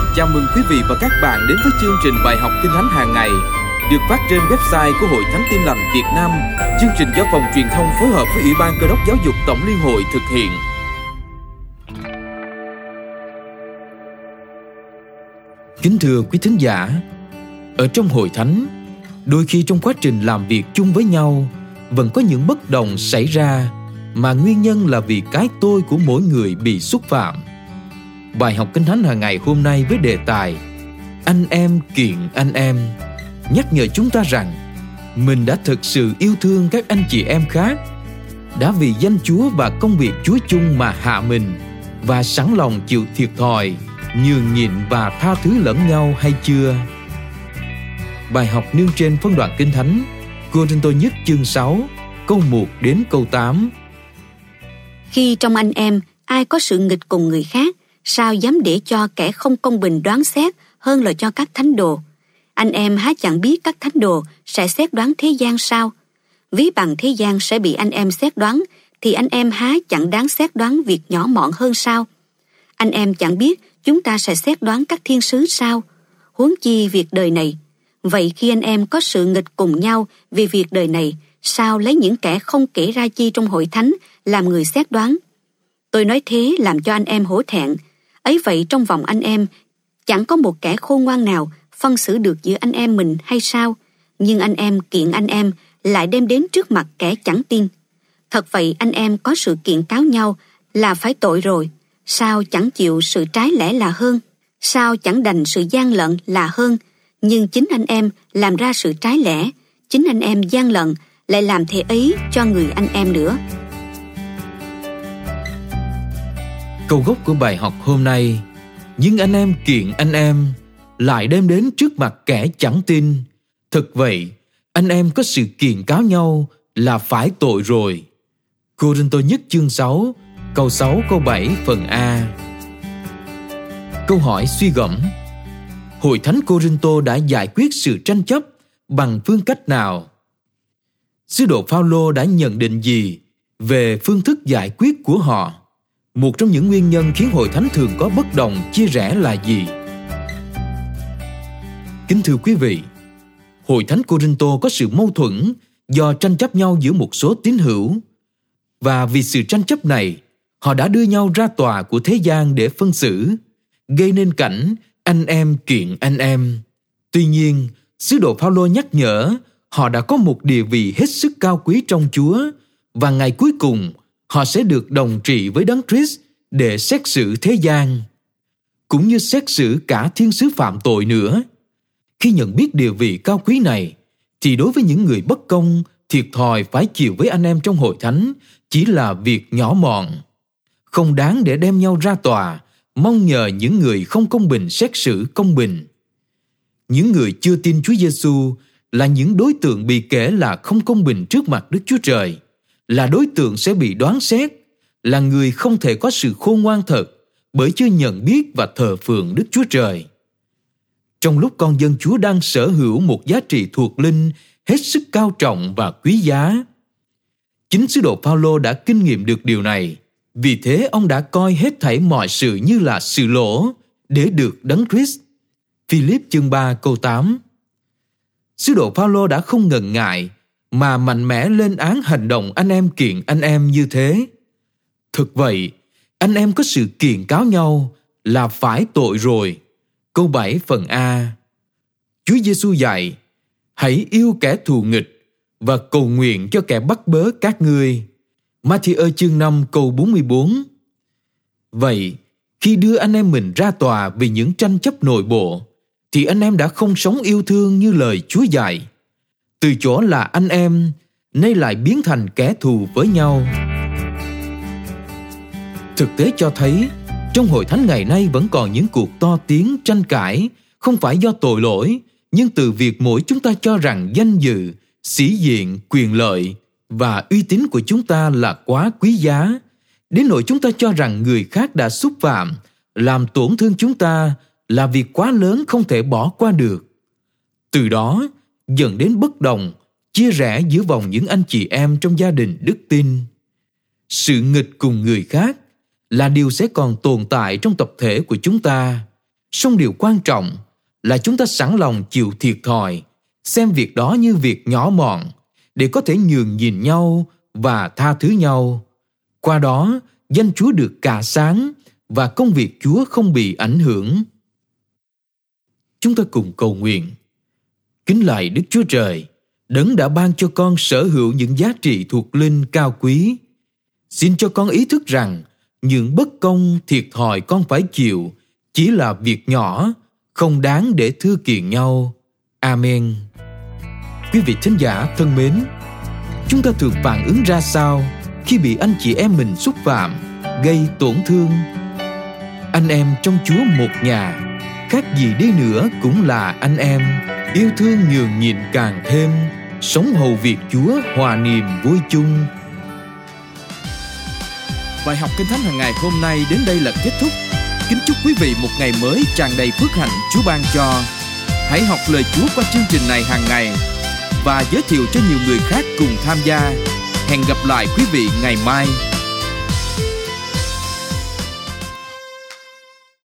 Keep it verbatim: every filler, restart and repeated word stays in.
Chào mừng quý vị và các bạn đến với chương trình bài học Kinh Thánh hàng ngày được phát trên website của Hội Thánh Tin Lành Việt Nam. Chương trình do Phòng Truyền thông phối hợp với Ủy ban Cơ đốc Giáo dục Tổng Liên hội thực hiện. Kính thưa quý thính giả, ở trong Hội Thánh, đôi khi trong quá trình làm việc chung với nhau vẫn có những bất đồng xảy ra mà nguyên nhân là vì cái tôi của mỗi người bị xúc phạm. Bài học Kinh Thánh hàng ngày hôm nay với đề tài Anh em kiện anh em nhắc nhở chúng ta rằng mình đã thực sự yêu thương các anh chị em khác, đã vì danh Chúa và công việc Chúa chung mà hạ mình và sẵn lòng chịu thiệt thòi, nhường nhịn và tha thứ lẫn nhau hay chưa. Bài học nương trên phân đoạn Kinh Thánh Cô-rinh-tô nhất chương sáu câu một đến câu tám. Khi trong anh em ai có sự nghịch cùng người khác, sao dám để cho kẻ không công bình đoán xét hơn là cho các thánh đồ? Anh em há chẳng biết các thánh đồ sẽ xét đoán thế gian sao? Ví bằng thế gian sẽ bị anh em xét đoán, thì anh em há chẳng đáng xét đoán việc nhỏ mọn hơn sao? Anh em chẳng biết chúng ta sẽ xét đoán các thiên sứ sao? Huống chi việc đời này. Vậy khi anh em có sự nghịch cùng nhau vì việc đời này, sao lấy những kẻ không kể ra chi trong hội thánh làm người xét đoán? Tôi nói thế làm cho anh em hổ thẹn. Ấy vậy trong vòng anh em, chẳng có một kẻ khôn ngoan nào phân xử được giữa anh em mình hay sao? Nhưng anh em kiện anh em lại đem đến trước mặt kẻ chẳng tin. Thật vậy anh em có sự kiện cáo nhau là phải tội rồi. Sao chẳng chịu sự trái lẽ là hơn? Sao chẳng đành sự gian lận là hơn? Nhưng chính anh em làm ra sự trái lẽ, chính anh em gian lận lại làm thế ấy cho người anh em nữa. Câu gốc của bài học hôm nay: nhưng anh em kiện anh em lại đem đến trước mặt kẻ chẳng tin. Thực vậy, anh em có sự kiện cáo nhau là phải tội rồi. Cô-rinh-tô nhất chương sáu câu sáu câu bảy phần A. Câu hỏi suy gẫm: Hội thánh Cô-rinh-tô đã giải quyết sự tranh chấp bằng phương cách nào? Sứ đồ Phao-lô đã nhận định gì về phương thức giải quyết của họ? Một trong những nguyên nhân khiến hội thánh thường có bất đồng, chia rẽ là gì? Kính thưa quý vị, hội thánh Cô-rinh-tô có sự mâu thuẫn do tranh chấp nhau giữa một số tín hữu. Và vì sự tranh chấp này, họ đã đưa nhau ra tòa của thế gian để phân xử, gây nên cảnh anh em kiện anh em. Tuy nhiên, sứ đồ Phao-lô nhắc nhở họ đã có một địa vị hết sức cao quý trong Chúa, và ngày cuối cùng họ sẽ được đồng trị với Đấng Christ để xét xử thế gian, cũng như xét xử cả thiên sứ phạm tội nữa. Khi nhận biết địa vị cao quý này, thì đối với những người bất công, thiệt thòi phải chịu với anh em trong hội thánh chỉ là việc nhỏ mọn, không đáng để đem nhau ra tòa, mong nhờ những người không công bình xét xử công bình. Những người chưa tin Chúa Giêsu là những đối tượng bị kể là không công bình trước mặt Đức Chúa Trời, là đối tượng sẽ bị đoán xét, là người không thể có sự khôn ngoan thật bởi chưa nhận biết và thờ phượng Đức Chúa Trời. Trong lúc con dân Chúa đang sở hữu một giá trị thuộc linh hết sức cao trọng và quý giá, chính sứ đồ Phao-lô đã kinh nghiệm được điều này. Vì thế ông đã coi hết thảy mọi sự như là sự lỗ để được Đấng Christ. Philip chương ba câu tám. Sứ đồ Phao-lô đã không ngần ngại mà mạnh mẽ lên án hành động anh em kiện anh em như thế. Thực vậy, anh em có sự kiện cáo nhau là phải tội rồi. Câu bảy phần A. Chúa Giêsu dạy: hãy yêu kẻ thù nghịch và cầu nguyện cho kẻ bắt bớ các ngươi. Ma-thi-ơ chương năm câu bốn mươi bốn. Vậy, khi đưa anh em mình ra tòa vì những tranh chấp nội bộ, thì anh em đã không sống yêu thương như lời Chúa dạy. Từ chỗ là anh em, nay lại biến thành kẻ thù với nhau. Thực tế cho thấy, trong hội thánh ngày nay vẫn còn những cuộc to tiếng tranh cãi, không phải do tội lỗi, nhưng từ việc mỗi chúng ta cho rằng danh dự, sĩ diện, quyền lợi và uy tín của chúng ta là quá quý giá, đến nỗi chúng ta cho rằng người khác đã xúc phạm, làm tổn thương chúng ta là việc quá lớn không thể bỏ qua được. Từ đó, dẫn đến bất đồng, chia rẽ giữa vòng những anh chị em trong gia đình đức tin. Sự nghịch cùng người khác là điều sẽ còn tồn tại trong tập thể của chúng ta, Song điều quan trọng là chúng ta sẵn lòng chịu thiệt thòi, xem việc đó như việc nhỏ mọn, để có thể nhường nhìn nhau và tha thứ nhau. Qua đó, danh Chúa được cả sáng và công việc Chúa không bị ảnh hưởng. Chúng ta cùng cầu nguyện. Kính lạy Đức Chúa Trời, Đấng đã ban cho con sở hữu những giá trị thuộc linh cao quý. Xin cho con ý thức rằng những bất công thiệt thòi con phải chịu chỉ là việc nhỏ, không đáng để thưa kiện nhau. Amen. Quý vị thính giả thân mến, chúng ta thường phản ứng ra sao khi bị anh chị em mình xúc phạm, gây tổn thương? Anh em trong Chúa một nhà, khác gì đi nữa cũng là anh em, yêu thương nhường nhịn càng thêm, sống hầu việc Chúa hòa niềm vui chung. Bài học Kinh Thánh hàng ngày hôm nay đến đây là kết thúc. Kính chúc quý vị một ngày mới tràn đầy phước hạnh Chúa ban cho. Hãy học lời Chúa qua chương trình này hàng ngày và giới thiệu cho nhiều người khác cùng tham gia. Hẹn gặp lại quý vị ngày mai.